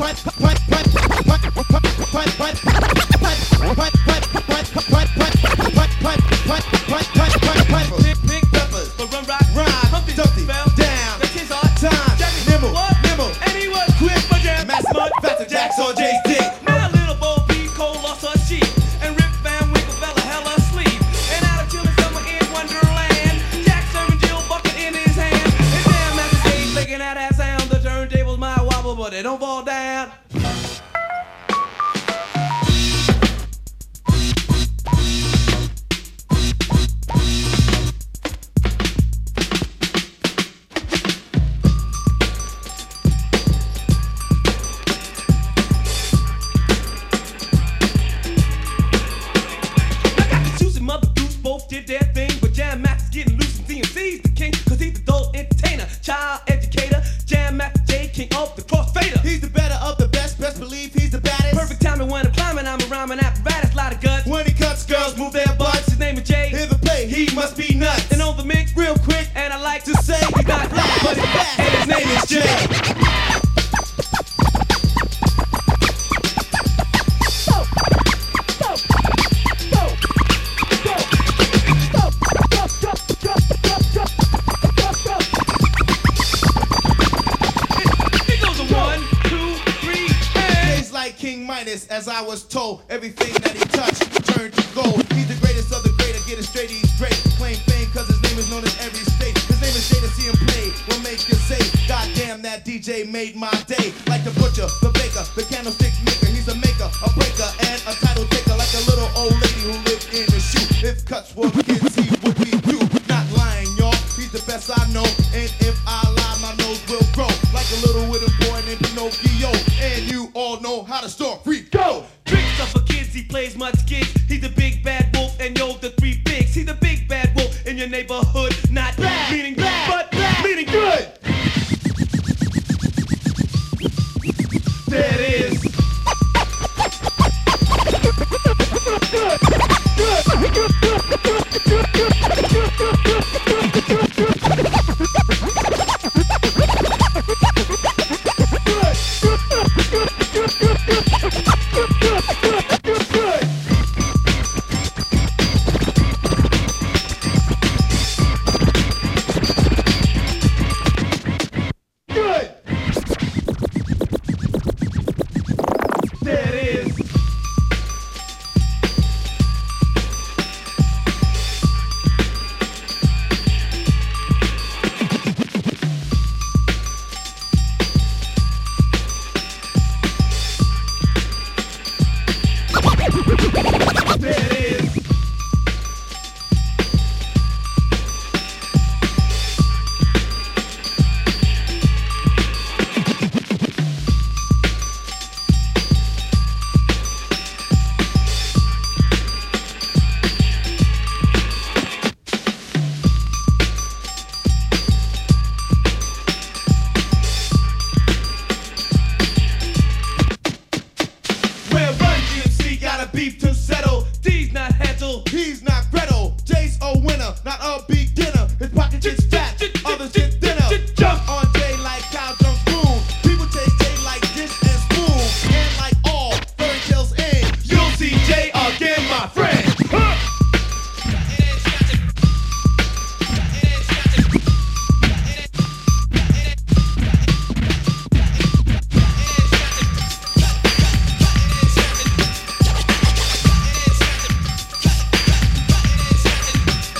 Pink peppers, but run rock, rhyme, Humpty Dumpty fell down. That's his hard time. Nimble, nimble, and he was quick, but jam. Mass Mud, Faster Jacks on Jay's dick. Now little Bo Peep Cole lost her sheep, and Rip Van Winkle fell a hell asleep. And out of chilling summer in Wonderland, Jack serving Jill bucket in his hand. And damn, Master Jay's making that sound. The turntables might wobble, but they don't fall down. Did their thing, but Jam Max is getting loose and DMC's the king, cause he's the adult entertainer, child educator, Jam Max J, king of the crossfader. He's the better of the best, best believe he's the baddest. Perfect timing when I'm climbing, I'm a rhyming apparatus, lot of guts. When he cuts, girls move their butts. His name is Jay, hear the play, he must be nuts. And on the mix, real quick, and I like to say, he's not black, but he's fast, and his name is Jay. King Midas, as I was told, everything that he touched turned to gold. He's the greatest of the great, I get it straight, he's great. Claim fame cause his name is known in every state. His name is Jay, to see him play will make you say, God damn, that DJ made my day. Like the butcher, the baker, the candlestick maker. He's a maker, a breaker, and a title taker. Like a little old lady who lived in a shoe. If cuts were kids, he would be you. Not lying, y'all, he's the best I know. And if I lie, my nose will grow. Like a little wooden boy named Pinocchio. And you all know how to story go. Tricks up for kids, he plays much kids. He's the big bad wolf, and yo, the three bigs. He's the big bad wolf in your neighborhood. Not bad, meaning bad, but bad, meaning good. There it is. Good, good, good, good, good, good, good.